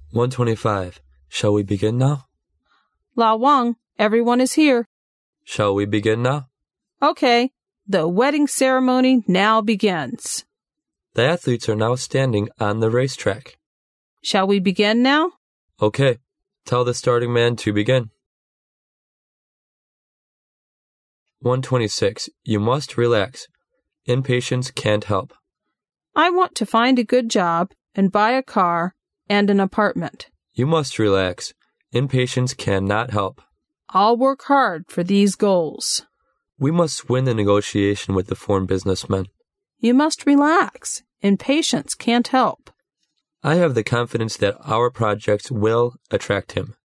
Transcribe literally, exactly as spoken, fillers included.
one twenty-five. Shall we begin now? La Wang, everyone is here. Shall we begin now? Okay, the wedding ceremony now begins. The athletes are now standing on the racetrack. Shall we begin now? Okay, tell the starting man to begin. one twenty-six. You must relax. Impatience can't help. I want to find a good job and buy a car and an apartment. You must relax. Impatience cannot help. I'll work hard for these goals. We must win the negotiation with the foreign businessmen. You must relax. Impatience can't help. I have the confidence that our projects will attract him.